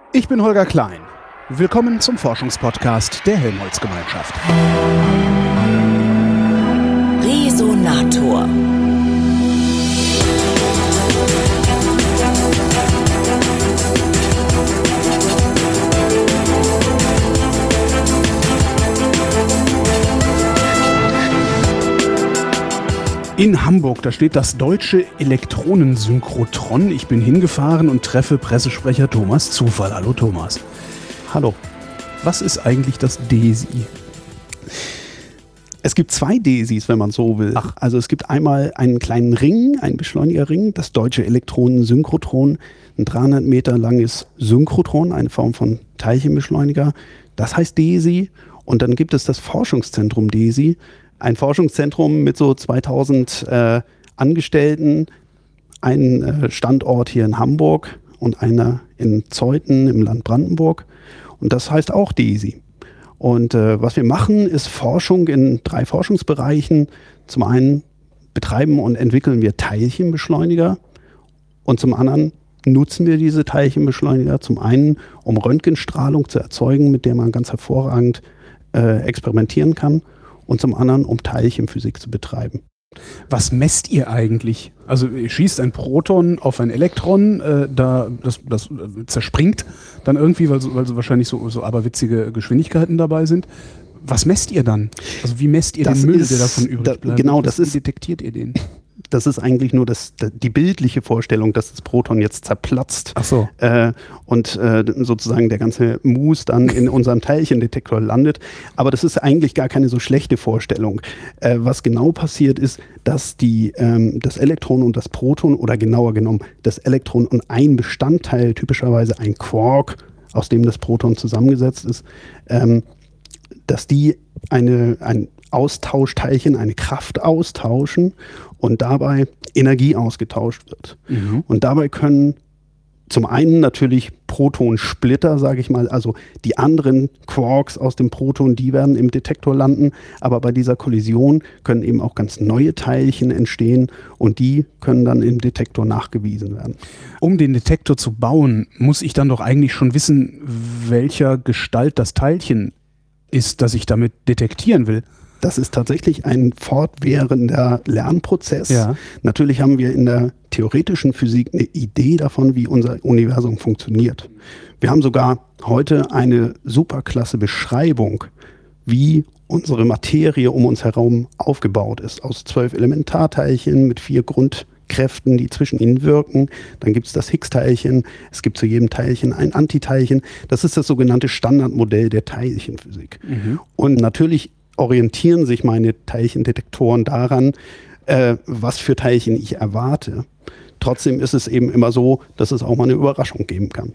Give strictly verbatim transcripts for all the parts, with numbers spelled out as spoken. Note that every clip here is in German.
Ich bin Holger Klein. Willkommen zum Forschungspodcast der Helmholtz-Gemeinschaft. Resonator. In Hamburg, da steht das Deutsche Elektronensynchrotron. Ich bin hingefahren und treffe Pressesprecher Thomas Zufall. Hallo Thomas. Hallo. Was ist eigentlich das D E S I? Es gibt zwei D E S Is, wenn man so will. Ach. Also es gibt einmal einen kleinen Ring, einen Beschleunigerring, das Deutsche Elektronensynchrotron, ein dreihundert Meter langes Synchrotron, eine Form von Teilchenbeschleuniger. Das heißt D E S I. Und dann gibt es das Forschungszentrum D E S I, ein Forschungszentrum mit so zweitausend äh, Angestellten, ein äh, Standort hier in Hamburg und einer in Zeuthen im Land Brandenburg. Und das heißt auch D E S I. Und äh, was wir machen, ist Forschung in drei Forschungsbereichen. Zum einen betreiben und entwickeln wir Teilchenbeschleuniger und zum anderen nutzen wir diese Teilchenbeschleuniger zum einen, um Röntgenstrahlung zu erzeugen, mit der man ganz hervorragend äh, experimentieren kann, und zum anderen, um Teilchenphysik zu betreiben. Was messt ihr eigentlich? Also ihr schießt ein Proton auf ein Elektron, äh, da, das, das äh, zerspringt dann irgendwie, weil so, weil so wahrscheinlich so, so aberwitzige Geschwindigkeiten dabei sind. Was messt ihr dann? Also wie messt ihr das den Müll, ist, der davon übrig da, bleibt? Genau, wie das ist, detektiert ihr den? Das ist eigentlich nur das, die bildliche Vorstellung, dass das Proton jetzt zerplatzt. Ach so. Äh, und äh, sozusagen der ganze Mus dann in unserem Teilchendetektor landet. Aber das ist eigentlich gar keine so schlechte Vorstellung. Äh, was genau passiert ist, dass die, ähm, das Elektron und das Proton, oder genauer genommen das Elektron und ein Bestandteil, typischerweise ein Quark, aus dem das Proton zusammengesetzt ist, ähm, dass die eine, ein Austauschteilchen, eine Kraft austauschen und dabei Energie ausgetauscht wird. Mhm. Und dabei können zum einen natürlich Protonsplitter, sage ich mal, also die anderen Quarks aus dem Proton, die werden im Detektor landen, aber bei dieser Kollision können eben auch ganz neue Teilchen entstehen und die können dann im Detektor nachgewiesen werden. Um den Detektor zu bauen, muss ich dann doch eigentlich schon wissen, welcher Gestalt das Teilchen ist, das ich damit detektieren will. Das ist tatsächlich ein fortwährender Lernprozess. Ja. Natürlich haben wir in der theoretischen Physik eine Idee davon, wie unser Universum funktioniert. Wir haben sogar heute eine superklasse Beschreibung, wie unsere Materie um uns herum aufgebaut ist. Aus zwölf Elementarteilchen mit vier Grundkräften, die zwischen ihnen wirken. Dann gibt es das Higgs-Teilchen. Es gibt zu jedem Teilchen ein Antiteilchen. Das ist das sogenannte Standardmodell der Teilchenphysik. Mhm. Und natürlich orientieren sich meine Teilchendetektoren daran, äh, was für Teilchen ich erwarte. Trotzdem ist es eben immer so, dass es auch mal eine Überraschung geben kann.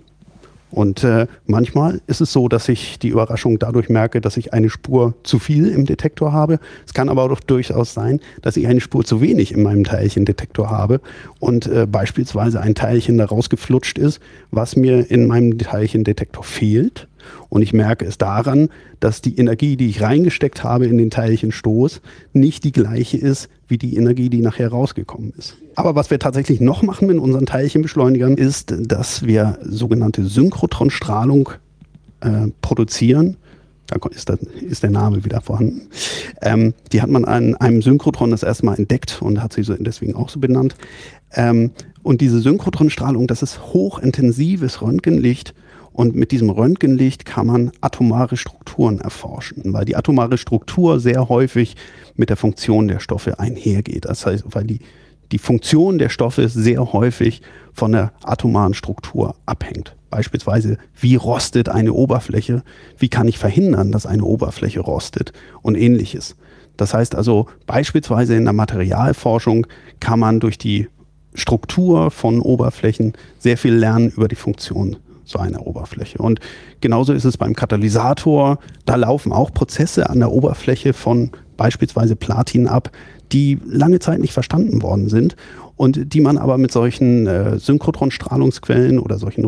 Und äh, manchmal ist es so, dass ich die Überraschung dadurch merke, dass ich eine Spur zu viel im Detektor habe. Es kann aber auch durchaus sein, dass ich eine Spur zu wenig in meinem Teilchendetektor habe und äh, beispielsweise ein Teilchen da rausgeflutscht ist, was mir in meinem Teilchendetektor fehlt. Und ich merke es daran, dass die Energie, die ich reingesteckt habe in den Teilchenstoß, nicht die gleiche ist wie die Energie, die nachher rausgekommen ist. Aber was wir tatsächlich noch machen mit unseren Teilchenbeschleunigern, ist, dass wir sogenannte Synchrotronstrahlung äh, produzieren. Da ist, das, ist der Name wieder vorhanden. Ähm, die hat man an einem Synchrotron das erste Mal entdeckt und hat sie so deswegen auch so benannt. Ähm, und diese Synchrotronstrahlung, das ist hochintensives Röntgenlicht. Und mit diesem Röntgenlicht kann man atomare Strukturen erforschen, weil die atomare Struktur sehr häufig mit der Funktion der Stoffe einhergeht. Das heißt, weil die, die Funktion der Stoffe sehr häufig von der atomaren Struktur abhängt. Beispielsweise, wie rostet eine Oberfläche? Wie kann ich verhindern, dass eine Oberfläche rostet? Und ähnliches. Das heißt also, beispielsweise in der Materialforschung kann man durch die Struktur von Oberflächen sehr viel lernen über die Funktion so einer Oberfläche. Und genauso ist es beim Katalysator. Da laufen auch Prozesse an der Oberfläche von beispielsweise Platin ab, die lange Zeit nicht verstanden worden sind und die man aber mit solchen äh, Synchrotronstrahlungsquellen oder solchen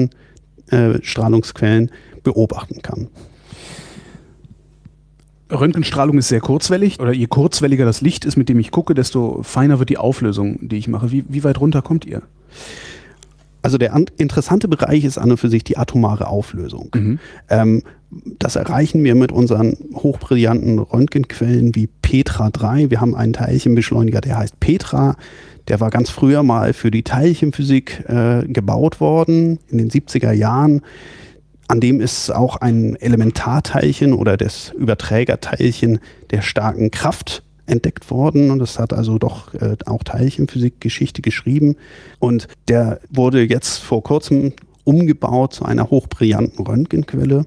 Röntgenstrahlungsquellen äh, beobachten kann. Röntgenstrahlung ist sehr kurzwellig, oder je kurzwelliger das Licht ist, mit dem ich gucke, desto feiner wird die Auflösung, die ich mache. Wie, wie weit runter kommt ihr? Also der an, interessante Bereich ist an und für sich die atomare Auflösung. Mhm. Ähm, das erreichen wir mit unseren hochbrillanten Röntgenquellen wie Petra drei. Wir haben einen Teilchenbeschleuniger, der heißt Petra. Der war ganz früher mal für die Teilchenphysik äh, gebaut worden, in den siebziger Jahren. An dem ist auch ein Elementarteilchen oder das Überträgerteilchen der starken Kraft entdeckt worden, und das hat also doch äh, auch Teilchenphysik-Geschichte geschrieben, und der wurde jetzt vor kurzem umgebaut zu einer hochbrillanten Röntgenquelle,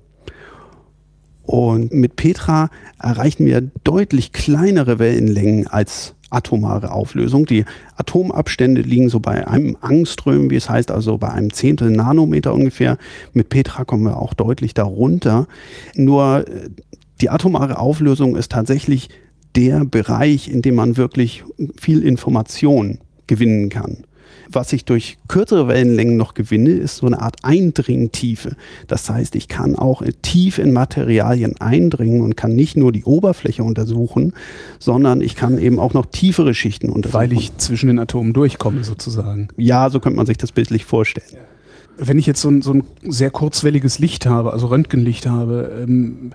und mit Petra erreichen wir deutlich kleinere Wellenlängen als atomare Auflösung. Die Atomabstände liegen so bei einem Angström, wie es heißt, also bei einem Zehntel Nanometer ungefähr. Mit Petra kommen wir auch deutlich darunter. Nur die atomare Auflösung ist tatsächlich der Bereich, in dem man wirklich viel Information gewinnen kann. Was ich durch kürzere Wellenlängen noch gewinne, ist so eine Art Eindringtiefe. Das heißt, ich kann auch tief in Materialien eindringen und kann nicht nur die Oberfläche untersuchen, sondern ich kann eben auch noch tiefere Schichten untersuchen. Weil ich zwischen den Atomen durchkomme sozusagen. Ja, so könnte man sich das bildlich vorstellen. Wenn ich jetzt so ein, so ein sehr kurzwelliges Licht habe, also Röntgenlicht habe, ähm,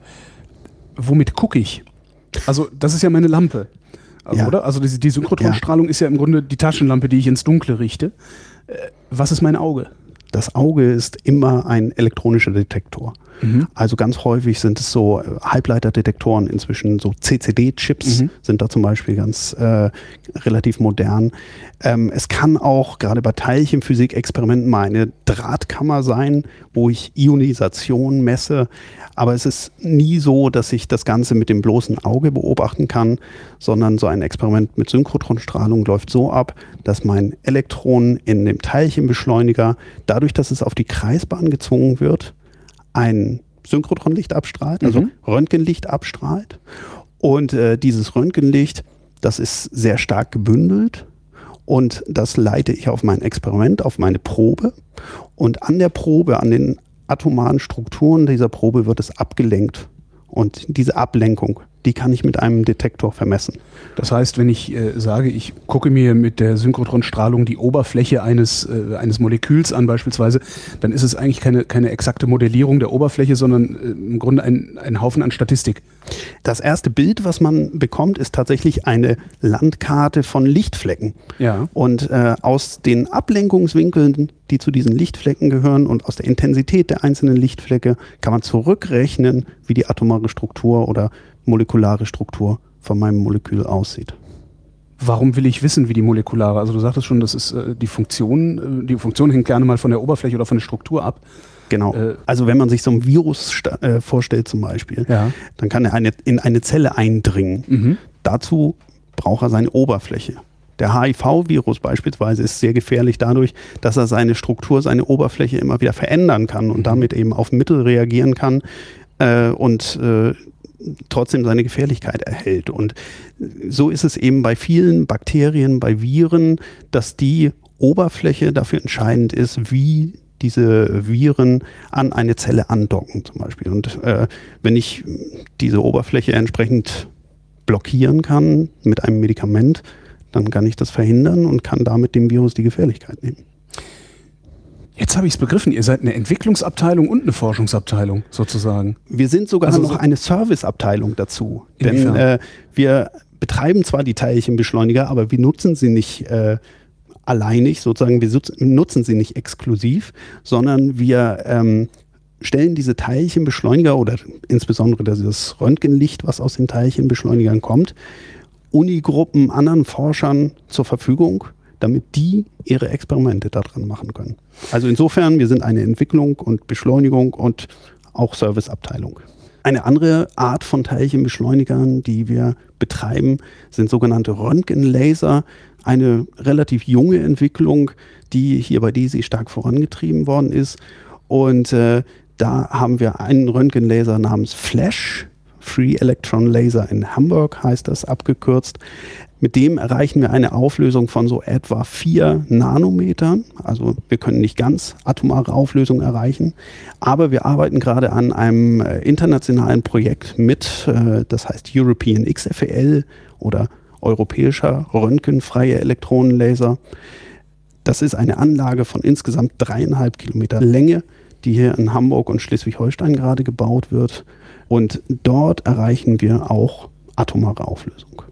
womit gucke ich? Also das ist ja meine Lampe, also, ja. oder? Also die, die Synchrotronstrahlung ja. ist ja im Grunde die Taschenlampe, die ich ins Dunkle richte. Äh, was ist mein Auge? Das Auge ist immer ein elektronischer Detektor. Mhm. Also ganz häufig sind es so Halbleiterdetektoren, inzwischen so C C D-Chips mhm. sind da zum Beispiel ganz äh, relativ modern. Ähm, es kann auch gerade bei Teilchenphysik-Experimenten mal eine Drahtkammer sein, wo ich Ionisation messe. Aber es ist nie so, dass ich das Ganze mit dem bloßen Auge beobachten kann, sondern so ein Experiment mit Synchrotronstrahlung läuft so ab, dass mein Elektron in dem Teilchenbeschleuniger, dadurch, dass es auf die Kreisbahn gezwungen wird, ein Synchrotronlicht abstrahlt, also mhm. Röntgenlicht abstrahlt. Und äh, dieses Röntgenlicht, das ist sehr stark gebündelt, und das leite ich auf mein Experiment, auf meine Probe. Und an der Probe, an den atomaren Strukturen dieser Probe wird es abgelenkt. Und diese Ablenkung, die kann ich mit einem Detektor vermessen. Das heißt, wenn ich äh, sage, ich gucke mir mit der Synchrotronstrahlung die Oberfläche eines, äh, eines Moleküls an beispielsweise, dann ist es eigentlich keine, keine exakte Modellierung der Oberfläche, sondern äh, im Grunde ein, ein Haufen an Statistik. Das erste Bild, was man bekommt, ist tatsächlich eine Landkarte von Lichtflecken. Ja. Und äh, aus den Ablenkungswinkeln, die zu diesen Lichtflecken gehören, und aus der Intensität der einzelnen Lichtflecke kann man zurückrechnen, wie die atomare Struktur oder molekulare Struktur von meinem Molekül aussieht. Warum will ich wissen, wie die molekulare, also du sagtest schon, das ist äh, die Funktion, äh, die Funktion hängt gerne mal von der Oberfläche oder von der Struktur ab. Genau. Äh, also wenn man sich so ein Virus äh, vorstellt zum Beispiel, ja. dann kann er eine, in eine Zelle eindringen. Mhm. Dazu braucht er seine Oberfläche. Der H I V-Virus beispielsweise ist sehr gefährlich dadurch, dass er seine Struktur, seine Oberfläche immer wieder verändern kann und mhm. damit eben auf Mittel reagieren kann äh, und äh, trotzdem seine Gefährlichkeit erhält. Und so ist es eben bei vielen Bakterien, bei Viren, dass die Oberfläche dafür entscheidend ist, wie diese Viren an eine Zelle andocken zum Beispiel. Und äh, wenn ich diese Oberfläche entsprechend blockieren kann mit einem Medikament, dann kann ich das verhindern und kann damit dem Virus die Gefährlichkeit nehmen. Jetzt habe ich es begriffen, ihr seid eine Entwicklungsabteilung und eine Forschungsabteilung sozusagen. Wir sind sogar also noch so eine Serviceabteilung dazu. Denn äh, wir betreiben zwar die Teilchenbeschleuniger, aber wir nutzen sie nicht äh, alleinig, sozusagen, wir nutzen sie nicht exklusiv, sondern wir ähm, stellen diese Teilchenbeschleuniger oder insbesondere dieses Röntgenlicht, was aus den Teilchenbeschleunigern kommt, Unigruppen, anderen Forschern zur Verfügung, damit die ihre Experimente daran machen können. Also insofern, wir sind eine Entwicklung und Beschleunigung und auch Serviceabteilung. Eine andere Art von Teilchenbeschleunigern, die wir betreiben, sind sogenannte Röntgenlaser. Eine relativ junge Entwicklung, die hier bei D E S I stark vorangetrieben worden ist. Und äh, da haben wir einen Röntgenlaser namens Flash, Free Electron Laser in Hamburg heißt das abgekürzt. Mit dem erreichen wir eine Auflösung von so etwa vier Nanometern. Also wir können nicht ganz atomare Auflösung erreichen, aber wir arbeiten gerade an einem äh, internationalen Projekt mit, äh, das heißt European X F E L oder Europäischer Röntgenfreie Elektronenlaser. Das ist eine Anlage von insgesamt dreieinhalb Kilometer Länge, die hier in Hamburg und Schleswig-Holstein gerade gebaut wird. Und dort erreichen wir auch atomare Auflösung.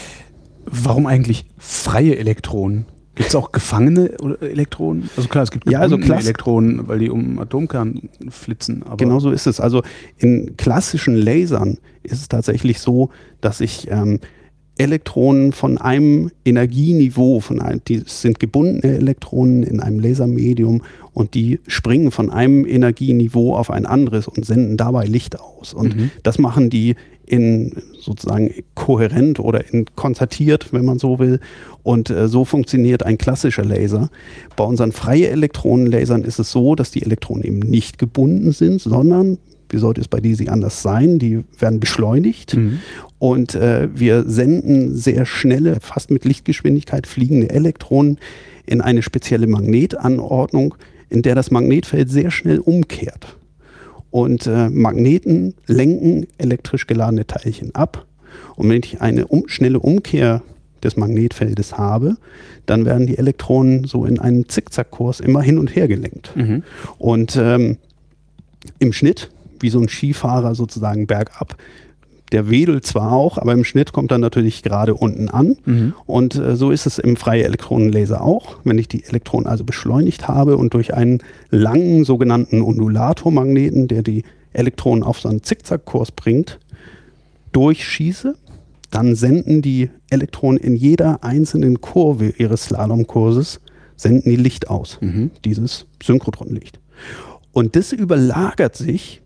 Warum eigentlich freie Elektronen? Gibt es auch gefangene Elektronen? Also klar, es gibt ja, also Elektronen, weil die um den Atomkern flitzen. Aber genau so ist es. Also in klassischen Lasern ist es tatsächlich so, dass ich ähm, Elektronen von einem Energieniveau, von einem, die sind gebundene Elektronen in einem Lasermedium und die springen von einem Energieniveau auf ein anderes und senden dabei Licht aus. Und mhm. das machen die in sozusagen kohärent oder in konzertiert, wenn man so will. Und äh, so funktioniert ein klassischer Laser. Bei unseren freien Elektronenlasern ist es so, dass die Elektronen eben nicht gebunden sind, sondern, wie sollte es bei D S I anders sein, die werden beschleunigt mhm. und äh, wir senden sehr schnelle, fast mit Lichtgeschwindigkeit fliegende Elektronen in eine spezielle Magnetanordnung, in der das Magnetfeld sehr schnell umkehrt. Und äh, Magneten lenken elektrisch geladene Teilchen ab. Und wenn ich eine um, schnelle Umkehr des Magnetfeldes habe, dann werden die Elektronen so in einem Zickzackkurs immer hin und her gelenkt. Mhm. Und ähm, im Schnitt, wie so ein Skifahrer sozusagen bergab, der wedelt zwar auch, aber im Schnitt kommt er natürlich gerade unten an. Mhm. Und äh, so ist es im freien Elektronenlaser auch. Wenn ich die Elektronen also beschleunigt habe und durch einen langen sogenannten Undulatormagneten, der die Elektronen auf so einen Zickzackkurs bringt, durchschieße, dann senden die Elektronen in jeder einzelnen Kurve ihres Slalomkurses, senden die Licht aus, mhm. dieses Synchrotronlicht. Und das überlagert sich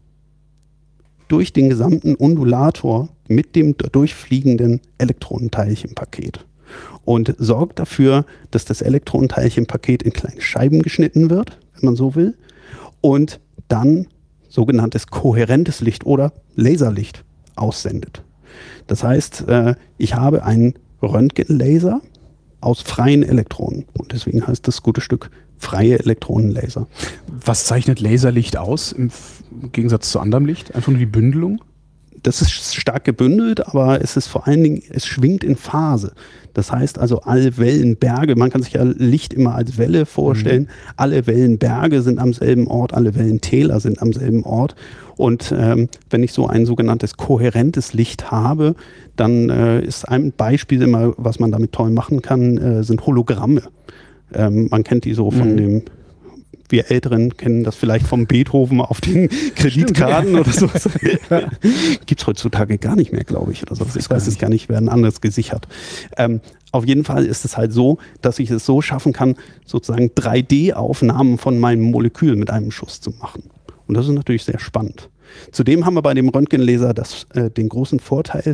durch den gesamten Undulator mit dem durchfliegenden Elektronenteilchenpaket und sorgt dafür, dass das Elektronenteilchenpaket in kleine Scheiben geschnitten wird, wenn man so will, und dann sogenanntes kohärentes Licht oder Laserlicht aussendet. Das heißt, ich habe einen Röntgenlaser aus freien Elektronen und deswegen heißt das gute Stück freie Elektronenlaser. Was zeichnet Laserlicht aus im Gegensatz zu anderem Licht? Einfach nur die Bündelung? Das ist stark gebündelt, aber es ist vor allen Dingen, es schwingt in Phase. Das heißt also, alle Wellenberge, man kann sich ja Licht immer als Welle vorstellen, mhm. alle Wellenberge sind am selben Ort, alle Wellentäler sind am selben Ort. Und ähm, wenn ich so ein sogenanntes kohärentes Licht habe, dann äh, ist ein Beispiel immer, was man damit toll machen kann, äh, sind Hologramme. Ähm, man kennt die so von mhm. dem, wir Älteren kennen das vielleicht vom Beethoven auf den Kreditkarten oder so. Gibt es heutzutage gar nicht mehr, glaube ich. Oder so. Ich weiß es gar nicht, werden anders gesichert. Ähm, auf jeden Fall ist es halt so, dass ich es so schaffen kann, sozusagen drei D Aufnahmen von meinem Molekül mit einem Schuss zu machen. Und das ist natürlich sehr spannend. Zudem haben wir bei dem Röntgenlaser das, äh, den großen Vorteil,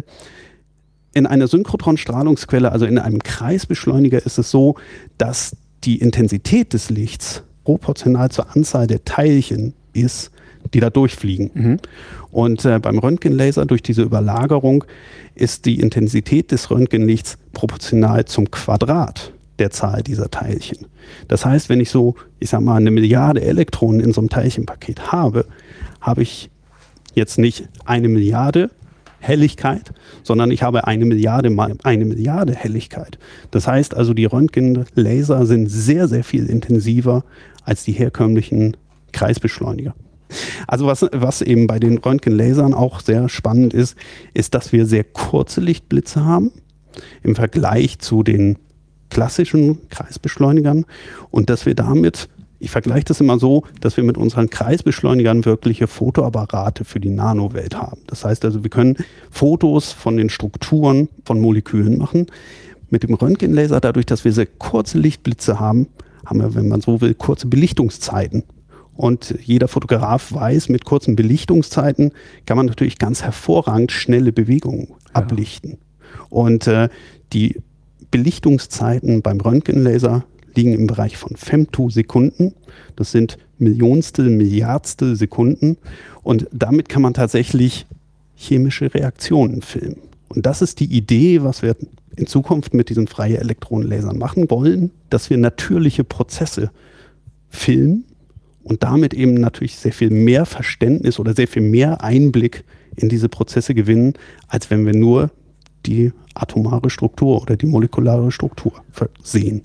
in einer Synchrotron-Strahlungsquelle, also in einem Kreisbeschleuniger, ist es so, dass die Intensität des Lichts proportional zur Anzahl der Teilchen ist, die da durchfliegen. Mhm. Und äh, beim Röntgenlaser durch diese Überlagerung ist die Intensität des Röntgenlichts proportional zum Quadrat der Zahl dieser Teilchen. Das heißt, wenn ich so, ich sag mal, eine Milliarde Elektronen in so einem Teilchenpaket habe, habe ich jetzt nicht eine Milliarde Helligkeit, sondern ich habe eine Milliarde mal eine Milliarde Helligkeit. Das heißt also, die Röntgenlaser sind sehr, sehr viel intensiver als die herkömmlichen Kreisbeschleuniger. Also was, was eben bei den Röntgenlasern auch sehr spannend ist, ist, dass wir sehr kurze Lichtblitze haben im Vergleich zu den klassischen Kreisbeschleunigern und dass wir damit, ich vergleiche das immer so, dass wir mit unseren Kreisbeschleunigern wirkliche Fotoapparate für die Nanowelt haben. Das heißt also, wir können Fotos von den Strukturen von Molekülen machen. Mit dem Röntgenlaser, dadurch, dass wir sehr kurze Lichtblitze haben, haben wir, wenn man so will, kurze Belichtungszeiten. Und jeder Fotograf weiß, mit kurzen Belichtungszeiten kann man natürlich ganz hervorragend schnelle Bewegungen ja. ablichten. Und äh, die Belichtungszeiten beim Röntgenlaser liegen im Bereich von Femtosekunden. Das sind Millionstel, Milliardstel Sekunden. Und damit kann man tatsächlich chemische Reaktionen filmen. Und das ist die Idee, was wir in Zukunft mit diesen freien Elektronenlasern machen wollen, dass wir natürliche Prozesse filmen und damit eben natürlich sehr viel mehr Verständnis oder sehr viel mehr Einblick in diese Prozesse gewinnen, als wenn wir nur die atomare Struktur oder die molekulare Struktur sehen.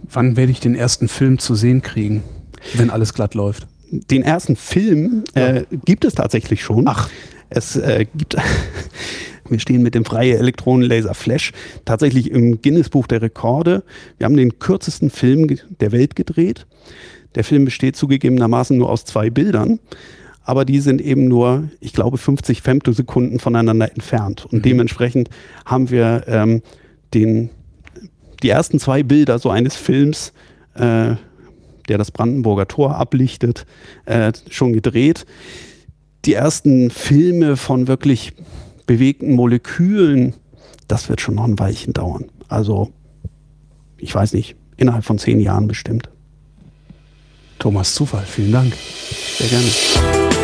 Wann werde ich den ersten Film zu sehen kriegen, wenn alles glatt läuft? Den ersten Film äh, ja. gibt es tatsächlich schon. Ach. Es äh, gibt, wir stehen mit dem Freie Elektronenlaser Flash tatsächlich im Guinness-Buch der Rekorde. Wir haben den kürzesten Film der Welt gedreht. Der Film besteht zugegebenermaßen nur aus zwei Bildern, aber die sind eben nur, ich glaube, fünfzig Femtosekunden voneinander entfernt. Und mhm. dementsprechend haben wir ähm, den, die ersten zwei Bilder so eines Films, äh, der das Brandenburger Tor ablichtet, äh, schon gedreht. Die ersten Filme von wirklich bewegten Molekülen, das wird schon noch ein Weilchen dauern. Also, ich weiß nicht, innerhalb von zehn Jahren bestimmt. Thomas Zufall, vielen Dank. Sehr gerne.